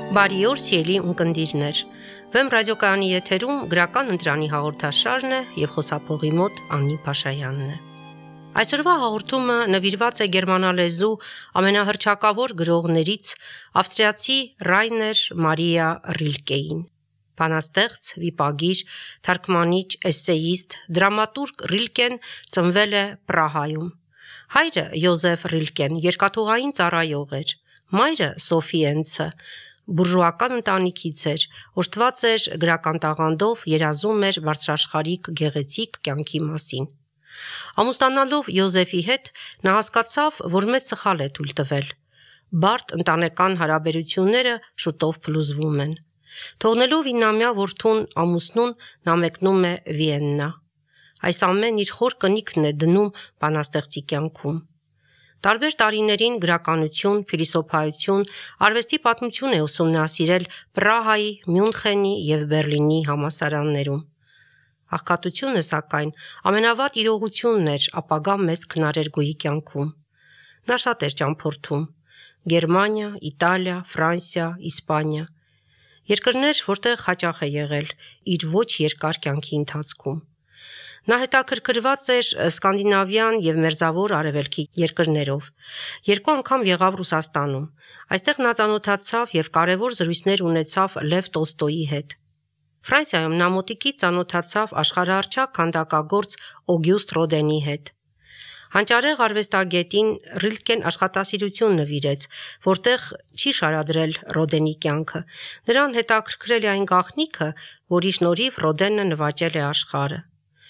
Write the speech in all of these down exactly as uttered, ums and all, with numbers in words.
Բարի օր, սիրելի ունկնդիրներ։ Վեմ ռադիոկայանի եթերում գրական ընտրանի հաղորդաշարն է եւ խոսափողի մոտ Անի Փաշայանն է։ Այսօրվա հաղորդումը նվիրված է գերմանալեզու ամենահռչակավոր գրողներից ավստրիացի Ռայներ Մարիա Ռիլկեին։ Բանաստեղծ, վիպագիր, թարգմանիչ, էսսեիստ, դրամատուրգ Ռիլկեն ծնվել է Պրահայում։ Հայրը Յոզեֆ Ռիլկեն երկաթուղային ծառայող էր, մայրը Սոֆիենցը բուրժուական ընտանիքից էր, օժտված էր գրական տաղանդով, երազում էր բարձրաշխարհիկ գեղեցիկ կյանքի մասին։ Ամուսնանալով Յոզեֆի հետ նա հասկացավ, որ մեծ սխալ է թույլ տվել։ Բարդ ընտանեկան հարաբերությունները շուտով փլուզվում են։ Թողնելով իննամյա որդուն ամուսնուն նա մեկնում է Վիեննա։ Այս ամեն իր խոր կնիքն է դնում բանաստեղծի կյանքում։ Տարբեր տարիներին գրականություն, փիլիսոփայություն, արվեստի պատմություն է ուսումնասիրել Պրահայի, Մյունխենի և Բերլինի համալսարաններում։ Աղքատությունը, սակայն, ամենավատ իրողությունն էր ապագա մեծ քնարերգուի կյանքում։ Նա շատ էր ճամփորդում՝ Գերմանիա, Իտալիա, Ֆրանսիա, Իսպանիա։ Երկրներ, որտեղ հաճախ է եղել իր ոչ երկար կյանքի ընթացքում։ Նա հետաքրքրված էր Սկանդինավյան և Մերձավոր Արևելքի երկրներով։ Երկու անգամ եղավ Ռուսաստանում։ Այստեղ նա ծանոթացավ և կարևոր զրույցներ ունեցավ Լև Տոլստոյի հետ։ Ֆրանսիայում նա մոտիկից ծանոթացավ աշխարհահռչակ քանդակագործ Օգյուստ Ռոդենի հետ։ Հանճարեղ արվեստագետին Ռիլկեն աշխատասիրություն նվիրեց, որտեղ չի շարադրել Ռոդենի կյանքը։ Նրան հետաքրքրել է այն գաղտնիքը, որի շնորհիվ Ռոդենը նվաճել է աշխարհը։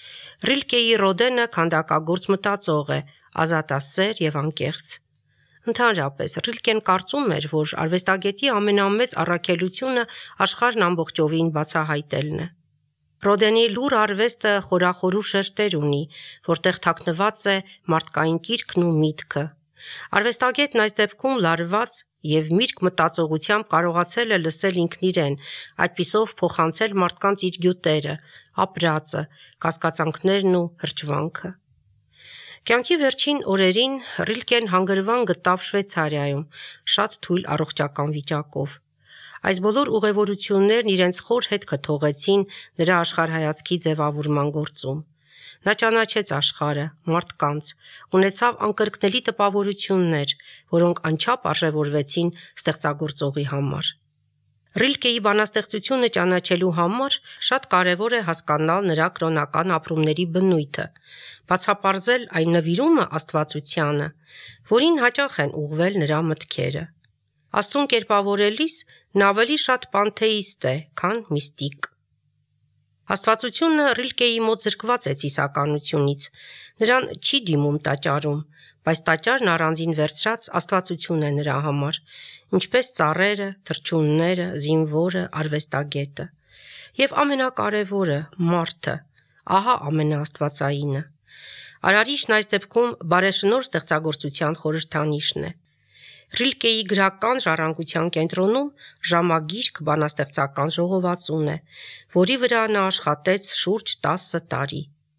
Ռիլկեի Ռոդենը քանդակագործ մտածող է, ազատասեր և անկեղծ։ Ընդհանրապես, Ռիլկեն կարծում էր, որ արվեստագետի ամենամեծ առաքելությունը աշխարհն ամբողջովին բացահայտելն է։ Ռոդենի լուռ արվեստը խորախորու շերտեր ունի, որտեղ թաքնված է մարդկային կիրքն ու միտքը։ Արվեստագետն այս դեպքում լարված և միրգ մտածողությամբ կարողացել է լսել ինքն իրեն, այդպիսով փոխանցել մարդկանց իր գյուտերը, ապրածը, կասկածանքներն ու հրճվանքը։ Կյանքի վերջին օրերին Ռիլկեն հանգրվան գտավ Շվեյցարիայում, շատ թույլ առողջական վիճակով։ Այս բոլոր ուղևորություններն իրենց խոր հետքը թողեցին նրա աշխարհայացքի ձևավորման գործում։ Նա ճանաչեց աշխարհը, մարդկանց, ունեցավ անկրկնելի տպավորություններ, որոնք անչափ արժևորվեցին ստեղծագործողի համար։ Ռիլկեի բանաստեղծությունը ճանաչելու համար շատ կարևոր է հասկանալ նրա կրոնական ապրումների բնույթը, բացապարզել այն նվիրումը Աստվածությանը, որին հաճախ են ուղղվել նրա մտքերը։ Աստծուն կերպավորելիս նա ավելի շատ պանթեիստ է, քան միստիկ։ Աստվածությունը Ռիլկեի մոտ զրկված է ծիսականությունից, նրան չի դիմում տաճարում, բայց տաճարն առանձին վերցրած աստվածություն է նրա համար, ինչպես ծառերը, թռչունները, զինվորը, արվեստագետը։ Եվ ամենակարևորը՝ մարդը, ահա ամենաաստվածայինը։ Արարիչն այս դեպքում բարեշնորհ ստեղծագործության խորհրդանիշն է։ Ռիլկեի գրական ժառանգության կենտրոնում ժամագիրք բանաստեղծական ժողովածուն է, որի վրա նա աշխատեց շուրջ տասը տարի։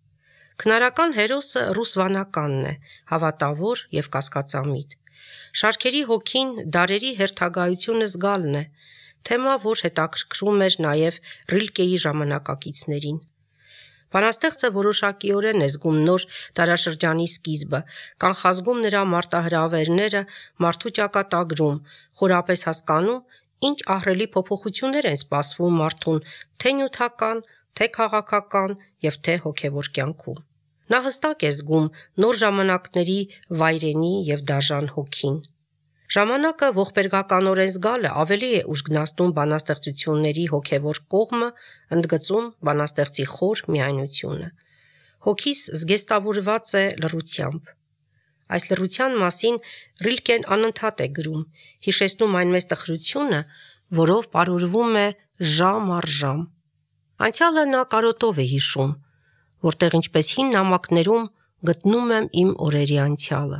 Քնարական հերոսը ռուս վանականն է, հավատավոր և կասկածամիտ։ Շարքերի հոգին դարերի հերթագայությունը զգալն է, թեմա, որ հետաքրքրում էր նաև Ռիլկեի ժամանակակիցներին։ Բանաստեղծը որոշակիորեն է զգում նոր դարաշրջանի սկիզբը, կանխազգում նրա մարտահրավերները մարդու ճակատագրում, խորապես հասկանում, ինչ ահռելի փոփոխություններ են սպասվում մարդուն թե նյութական, թե քաղաքական և թե հոգևոր կյանքում։ Նա հստակ է զգում նոր ժամանակների վայրենի և դաժան հոգին։ Ժամանակը ողբերգականորեն զգալը ավելի է ուժգնացնում բանաստեղծությունների հոգևոր կողմը, ընդգծում բանաստեղծի խոր միայնությունը։ Հոգիս զգեստավորված է լռությամբ։ Այս լռության մասին Ռիլկեն անընդհատ է գրում, հիշեցնում այն մեծ տխրությունը, որով պարուրվում է ժամ առ ժամ։ Անցյալը նա կարոտով է հիշում, որտեղ ինչպես հին նամակներում գտնում եմ իմ օրերի անցյալը։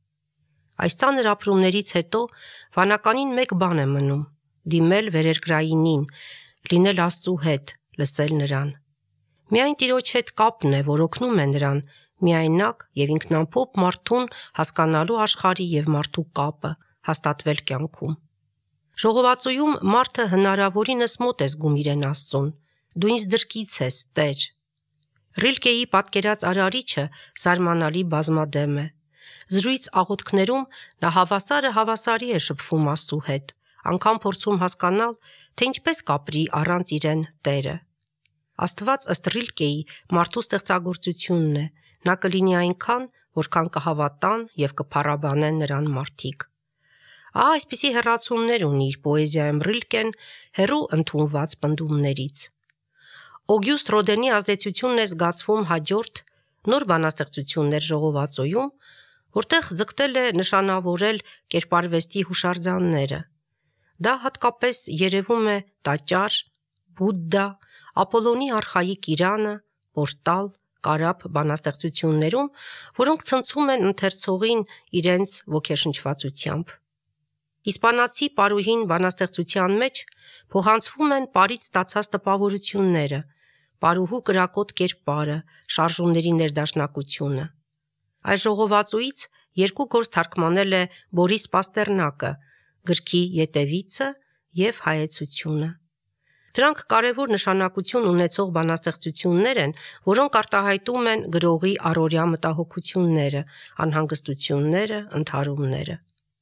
Այս ծանր ապրումներից հետո վանականին մեկ բան է մնում՝ դիմել վերերկրայինին, լինել Աստծու հետ, լսել նրան։ Միայն Տիրոջ հետ կապն է, որ օգնում է նրան միայնակ և ինքնամփոփ մարդուն հասկանալու աշխարհի և մարդու կապը, հաստատվել կյանքում։ Ժողովածուում մարդը հնարավորինս մոտ է զգում իրեն Աստծուն, դու ինձ դրկից ես, Տեր։ Ռիլկեի պատկերած արարիչը զարմանալի բազմադեմ է։ Զրույց աղոթքներում նա հավասարը հավասարի է շփվում Աստծու հետ, անգամ փորձում հասկանալ, թե ինչպես կապրի առանց իրեն Տերը։ Աստված ըստ Ռիլկեի մարդու ստեղծագործությունն է, նա կլինի այնքան, որքան կհավատան և կփառաբանեն նրան մարդիկ։ Ահա այսպիսի հեռացումներ ունի իր պոեզիայում Ռիլկեն հեռու ընդունված պնդումներից։ Օգյուստ Ռոդենի ազդեցությունն է զգացվում հաջորդ նոր բանաստեղծություններ ժողովածոյում, որտեղ ձգտել է նշանավորել կերպարվեստի հուշարձանները։ Դա հատկապես երևում է տաճար, Բուդդա, Ապոլոնի արխայիկ Իրանը, Պորտալ, Կարապ բանաստեղծություններում, որոնք ցնցում են ընթերցողին իրենց ոգեշնչվածությամբ։ Իսպանացի պարուհին բանաստեղծության մեջ փոխանցվում են պարից ստացած տպավորությունները, պարուհու կրակոտ կերպարը, շարժումների ներդաշնակությունը։ Այս ժողովածուից երկու գործ թարգմանել է Բորիս Պաստեռնակը՝ գրքի Ետևիցը և Հայեցությունը։ Դրանք կարևոր նշանակություն ունեցող բանաստեղծություններ են, որոնք արտահայտում են գրողի առօրյա մտահոգությունները, անհանգստությունները, ընդհարումները։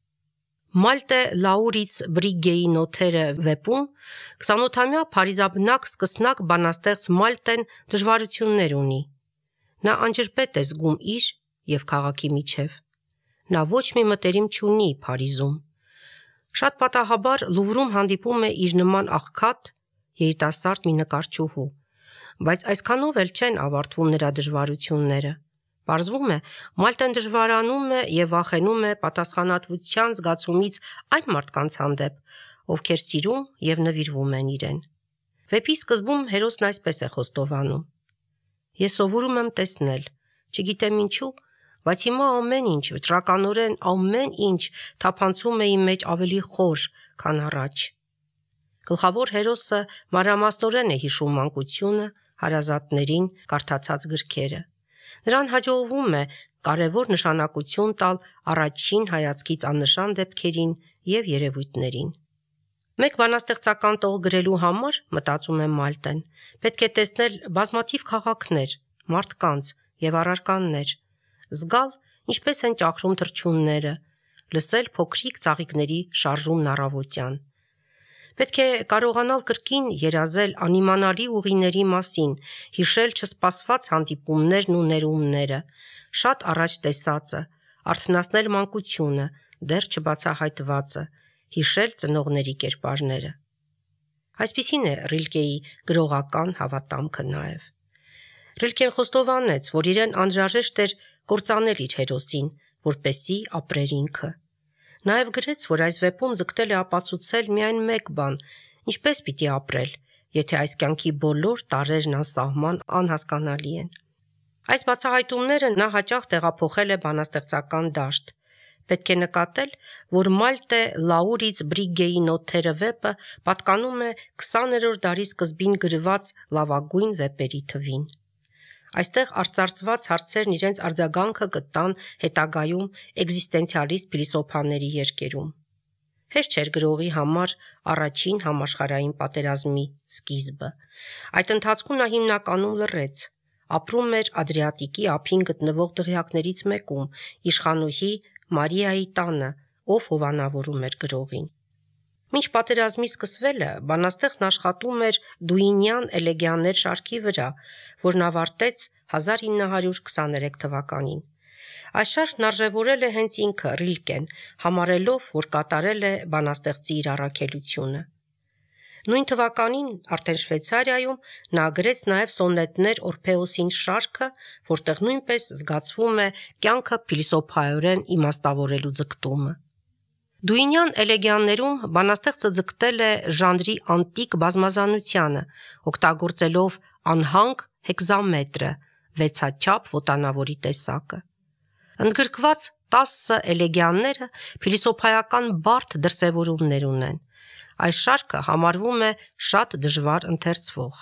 Մալտե Լաուրից Բրիգեի նոթերը վեպում քսանութամյա փարիզաբնակ սկսնակ բանաստեղծ Մալտեն դժվարություններ ունի։ Նա անջրպետ է զգում իր և քաղաքի միջև։ Նա ոչ մի մտերիմ չունի Փարիզում։ Շատ պատահաբար Լուվրում հանդիպում է իր նման աղքատ, երիտասարդ մի նկարչուհու, բայց այսքանով էլ չեն ավարտվում նրա դժվարությունները։ Պարզվում է, Մալտեն դժվարանում է և վախենում է պատասխանատվության զգացումից այն մարդկանց հանդեպ, ովքեր սիրում և նվիրվում են իրեն։ Վեպի սկզբում հերոսն այսպես է խոստովանում. «Ես սովորում եմ տեսնել, չգիտեմ ինչու, բայց հիմա ամեն ինչ, վճռականորեն ամեն ինչ թափանցում է իմ մեջ ավելի խոր, քան առաջ»։ Գլխավոր հերոսը մանրամասնորեն է հիշում մանկությունը, հարազատներին, կարդացած գրքերը։ Նրան հաջողվում է կարևոր նշանակություն տալ առաջին հայացքից աննշան դեպքերին և երևույթներին։ Մեկ բանաստեղծական տող գրելու համար, մտածում է Մալտեն, պետք է տեսնել բազմաթիվ քաղաքներ, մարդկանց և առարկաներ, զգալ ինչպես են ճախրում թռչունները, լսել փոքրիկ ծաղիկների շարժումն առավոտյան։ Պետք է կարողանալ կրկին երազել անիմանալի ուղիների մասին, հիշել չսպասված հանդիպումներն ու ներումները, շատ առաջ տեսածը, արթնացնել մանկությունը, դեռ չբացահայտվածը, հիշել ծնողների կերպարները։ Այսպիսին է Ռիլկեի գրողական հավատամքը նաև։ Ռիլկեն խոստովանեց, որ իրեն անհրաժեշտ էր կործանել իր հերոսին, որպեսզի ապրեր ինքը։ Նաև գրեց, որ այս վեպում ձգտել է ապացուցել միայն մեկ բան՝ ինչպես պիտի ապրել, եթե այս կյանքի բոլոր տարրերն անսահման անհասկանալի են։ Այս բացահայտումները նա հաճախ տեղափոխել է բանաստեղծական դաշտ։ Պետք է նկատել, որ Մալտե Լաուրից Բրիգեի նոթերը վեպը պատկանում է քսաներորդ դարի սկզբին գրված լավագույն վեպերի թվին։ Այստեղ արծարծված հարցերն իրենց արձագանքը գտան հետագայում էկզիստենցիալիստ փիլիսոփաների երկերում։ Հեշտ չէր գրողի համար առաջին համաշխարհային պատերազմի սկիզբը։ Այդ ընթացքում նա հիմնականում լռեց, ապրում էր Ադրիատիկի ափին գտնվող դղյակներից մեկում, իշխանուհի Մարիայի տանը, ով հովանավորում էր գրողին։ Մինչ պատերազմի սկսվելը բանաստեղծն աշխատում էր Դուինյան էլեգիաներ շարքի վրա, որն ավարտեց հազար ինը հարյուր քսաներեք թվականին։ Այս շարքն արժևորել է հենց ինքը՝ Ռիլկեն, համարելով, որ կատարել է բանաստեղծի իր առաքելությունը։ Նույն թվականին արդեն Շվեյցարիայում նա գրեց նաև սոնետներ Օրփեոսին շարքը, որտեղ նույնպես զգացվում է կյանքը փիլիսոփայորեն իմաստավորելու ձգտումը։ Դուինյան էլեգիաներում բանաստեղծը ձգտել է ժանրի անտիկ բազմազանությանը, օգտագործելով անհանգ հեքզամետրը, վեցաչափ ոտանավորի տեսակը։ Ընդգրկված տասը էլեգիաները փիլիսոփայական բարդ դրսևորումներ ունեն։ Այս շարքը համարվում է շատ դժվար ընթերցվող։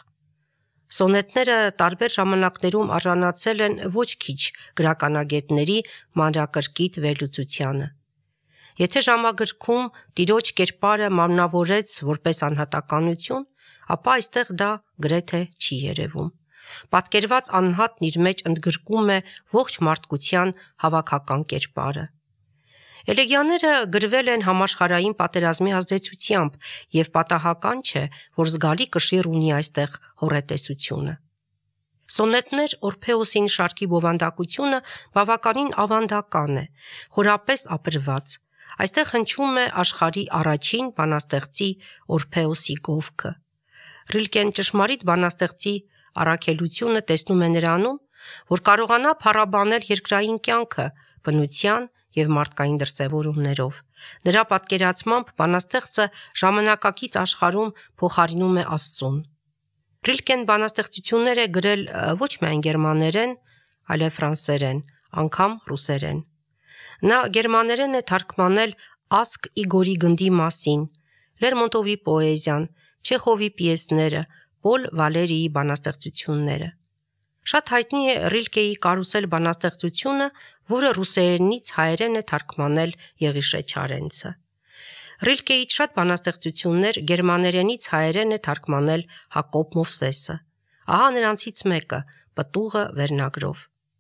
Սոնետները տարբեր ժամանակներում արժանացել են ոչ քիչ գրականագետների մանրակրկիտ վերլուծությանը։ Եթե ժամագրքում տիրոջ կերպարը մարմնավորեց որպես անհատականություն, ապա այստեղ դա գրեթե չի երևում։ Պատկերված անհատն իր մեջ ընդգրկում է ողջ մարդկության հավաքական կերպարը։ Էլեգիաները գրվել են համաշխարհային պատերազմի ազդեցությամբ եւ պատահական չէ, որ զգալի կշիռ ունի այստեղ հոռետեսությունը։ Սոնետներ Օրփեոսին շարքի բովանդակությունը բավականին ավանդական է, խորապես ապրված։ Այստեղ հնչում է աշխարհի առաջին բանաստեղծի Օրփեոսի գովքը։ Ռիլկեն ճշմարիտ բանաստեղծի առաքելությունը տեսնում է նրանում, որ կարողանա փառաբանել երկրային կյանքը, բնության և մարդկային դրսևորումներով։ Նրա պատկերացմամբ բանաստեղծը ժամանակակից աշխարհում փոխարինում է Աստծուն։ Ռիլկեն բանաստեղծություններ է գրել ոչ միայն գերմաներեն, այլև ֆրանսերեն, անգամ ռուսերեն։ Նա գերմաներեն է թարգմանել Ասկ Իգորի գնդի մասին, Լերմոնտովի պոեզիան, Չեխովի պիեսները, Պոլ Վալերիի բանաստեղծությունները։ Շատ հայտնի է Ռիլկեի Կարուսել բանաստեղծությունը, որը ռուսերենից հայերեն է թարգմանել Եղիշե Չարենցը։ Ռիլկեից շատ բանաստեղծություններ գերմաներենից հայերեն է թարգմանել Հակոբ Մովսեսը։ Ահա նրանցից մեկը՝ Պտուղը վերնագրով։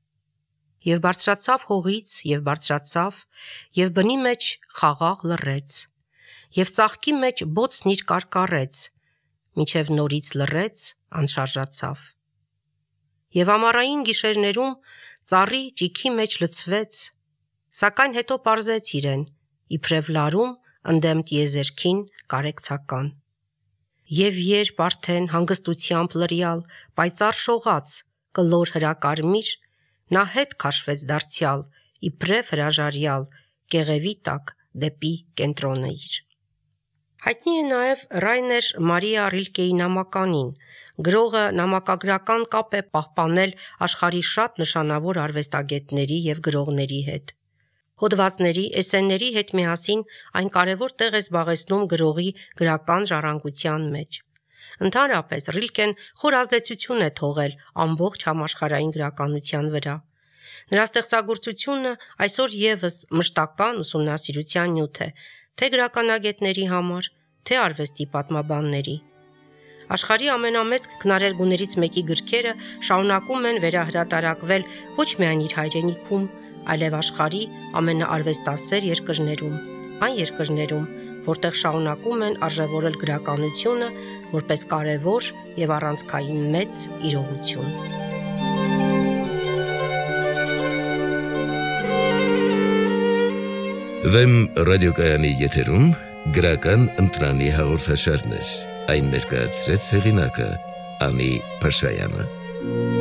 Եվ բարձրացավ հողից, եւ բարձրացավ, եւ բնի մեջ խաղաղ լռեց, եւ ծաղկի մեջ բոցն իր կարկառեց, մինչև նորից լռեց, անշարժացավ։ Եվ ամառային գիշերներում ծառի ճիքի մեջ լցվեց, սակայն հետո պարզեց իրեն, իբրև լարում ընդդեմ տիեզերքին կարեկցական։ Եվ երբ արդեն հանգստությամբ լրյալ, պայծառ շողաց, կլոր հրակարմիր, նա հետ քաշվեց դարձյալ, իբրև հրաժարյալ, կեղևի տակ դեպի կենտրոնը իր։ Հայտնի է նաև Ռայներ Մարիա Ռիլկեի նամականին։ Գրողը նամակագրական կապ է պահպանել աշխարհի շատ նշանավոր արվեստագետների և գրողների հետ։ Հոդվածների, էսսեների հետ միասին այն կարևոր տեղ է զբաղեցնում գրողի գրական ժառանգության մեջ։ Ընդհանրապես Ռիլկեն խոր ազդեցություն է թողել ամբողջ համաշխարհային գրականության վրա։ Նրա ստեղծագործությունը այսօր ևս մշտական ուսումնասիրության նյութ է թե գրականագետների համար, թե արվեստի պատմաբանների։ Աշխարհի ամենամեծ քնարերգուներից մեկի գրքերը շարունակում են վերահրատարակվել ոչ միայն իր հայրենիքում, այլև աշխարհի ամենաարվեստասեր երկրներում, այն երկրներում, որտեղ շարունակում են արժևորել գրականությունը որպես կարևոր և առանցքային մեծ իրողություն։ Վեմ ռադիոկայանի եթերում գրական ընտրանի հաղորդաշարներ, այն ներկայացրեց հեղինակը Անի Փաշայանը։